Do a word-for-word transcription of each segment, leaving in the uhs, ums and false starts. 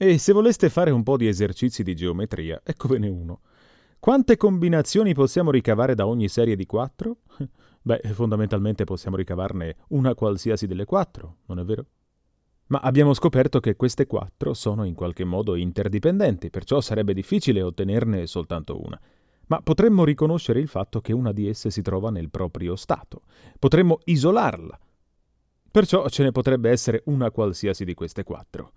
E se voleste fare un po' di esercizi di geometria, eccovene uno. Quante combinazioni possiamo ricavare da ogni serie di quattro? Beh, fondamentalmente possiamo ricavarne una qualsiasi delle quattro, non è vero? Ma abbiamo scoperto che queste quattro sono in qualche modo interdipendenti, perciò sarebbe difficile ottenerne soltanto una. Ma potremmo riconoscere il fatto che una di esse si trova nel proprio stato. Potremmo isolarla. Perciò ce ne potrebbe essere una qualsiasi di queste quattro.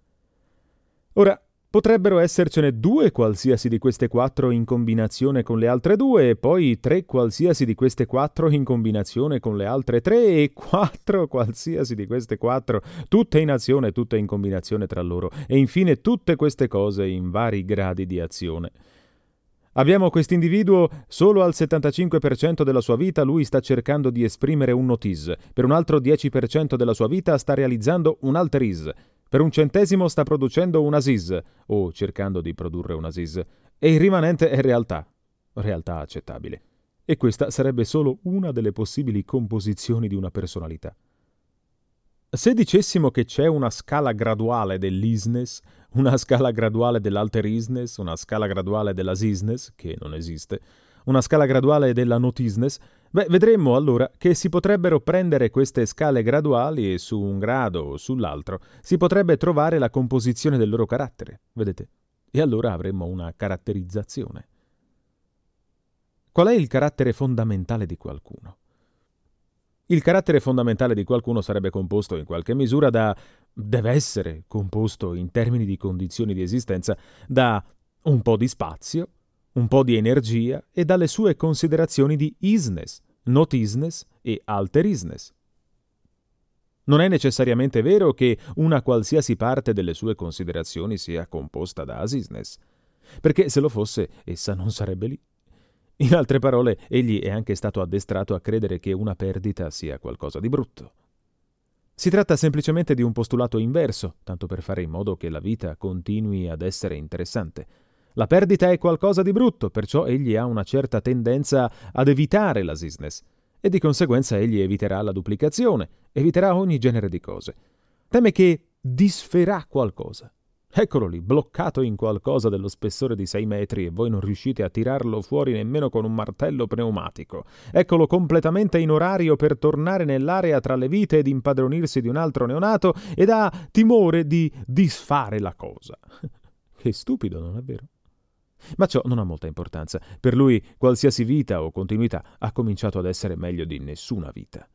Ora, potrebbero essercene due qualsiasi di queste quattro in combinazione con le altre due, e poi tre qualsiasi di queste quattro in combinazione con le altre tre, e quattro qualsiasi di queste quattro, tutte in azione, tutte in combinazione tra loro, e infine tutte queste cose in vari gradi di azione. Abbiamo quest'individuo, solo al settantacinque per cento della sua vita lui sta cercando di esprimere un notice, per un altro dieci per cento della sua vita sta realizzando un alteris, per un centesimo sta producendo un asis, o cercando di produrre un asis, e il rimanente è realtà, realtà accettabile. E questa sarebbe solo una delle possibili composizioni di una personalità. Se dicessimo che c'è una scala graduale dell'isness, una scala graduale dell'alterisness, una scala graduale dell'asisness, che non esiste, una scala graduale della notisness, beh, vedremmo allora che si potrebbero prendere queste scale graduali e su un grado o sull'altro si potrebbe trovare la composizione del loro carattere, vedete? E allora avremmo una caratterizzazione. Qual è il carattere fondamentale di qualcuno? Il carattere fondamentale di qualcuno sarebbe composto in qualche misura da... deve essere composto in termini di condizioni di esistenza da un po' di spazio, un po' di energia e dalle sue considerazioni di isness, notisness e alterisness. Non è necessariamente vero che una qualsiasi parte delle sue considerazioni sia composta da asisness, perché se lo fosse essa non sarebbe lì. In altre parole, egli è anche stato addestrato a credere che una perdita sia qualcosa di brutto. Si tratta semplicemente di un postulato inverso, tanto per fare in modo che la vita continui ad essere interessante. La perdita è qualcosa di brutto, perciò egli ha una certa tendenza ad evitare l'asisness, e di conseguenza egli eviterà la duplicazione, eviterà ogni genere di cose. Teme che disferà qualcosa. Eccolo lì, bloccato in qualcosa dello spessore di sei metri e voi non riuscite a tirarlo fuori nemmeno con un martello pneumatico. Eccolo completamente in orario per tornare nell'area tra le vite ed impadronirsi di un altro neonato ed ha timore di disfare la cosa. Che stupido, non è vero? Ma ciò non ha molta importanza. Per lui qualsiasi vita o continuità ha cominciato ad essere meglio di nessuna vita.